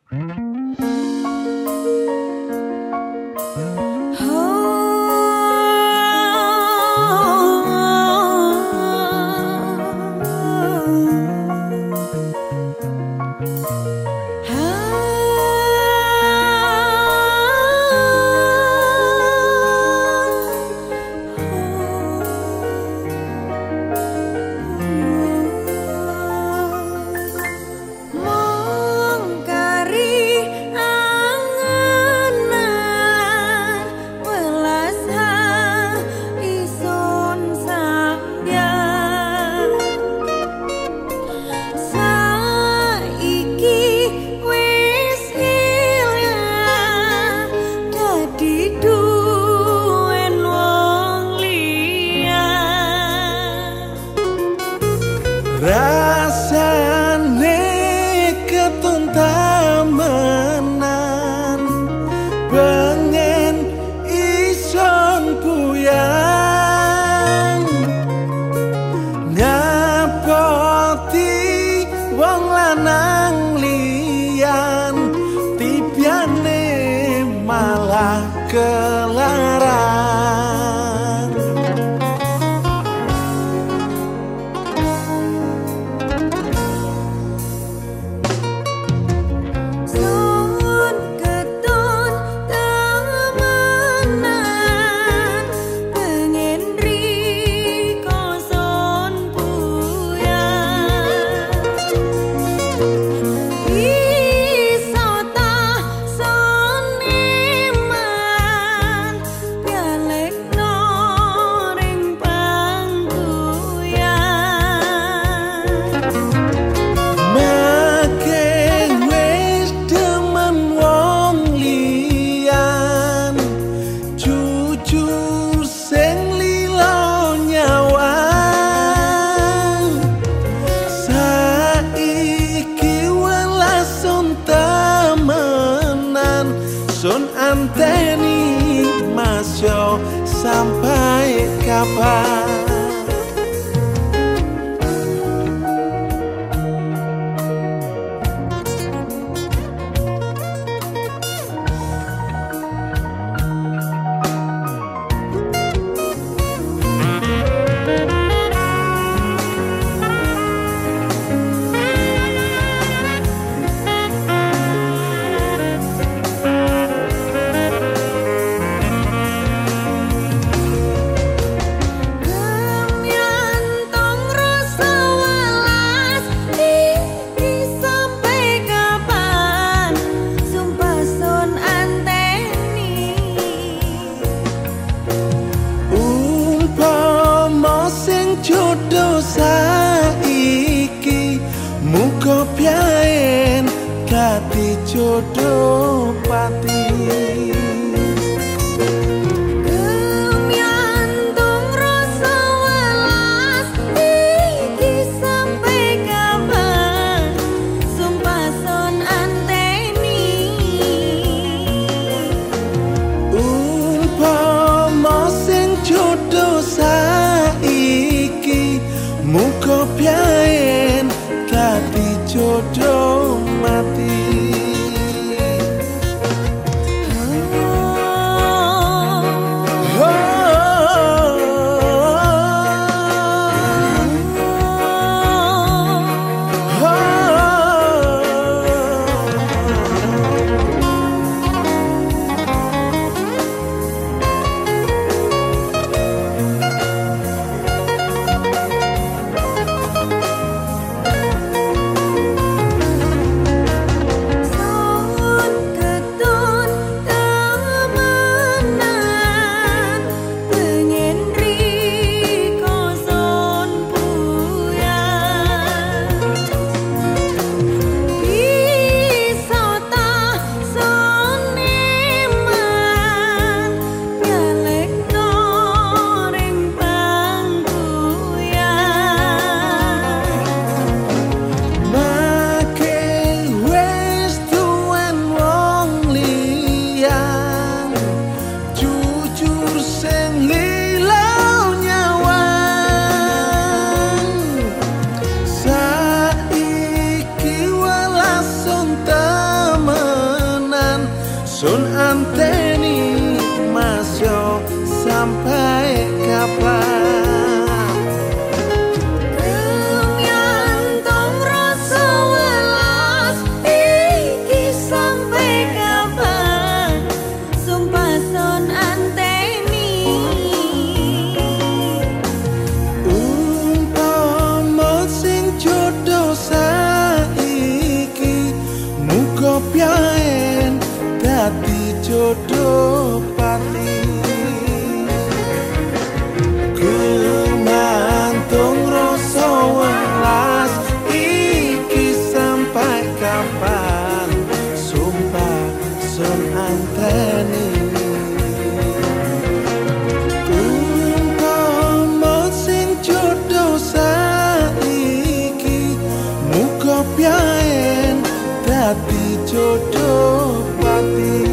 Rasane ketun tamenan pengen ison buyang nyapoti wong lanang liyan tipiane malah kelarang. Sun anteni masyo sampai kapan? Jodoh saiki muga piyen dadi jodoh pati. Muga piyen dadi jodoh mati. Sun anteni masyo sampai kapan? Gumantung rasa welas iki sampai kapan? Sumpah sun anteni. Umpama sing jodoh saiki muga piyen dadi jodoh pati. Gumantung rasa welas iki sampai kapan? Sumpah sun anteni. Umpama sing jodoh saiki muga piyen dadi jodoh pati.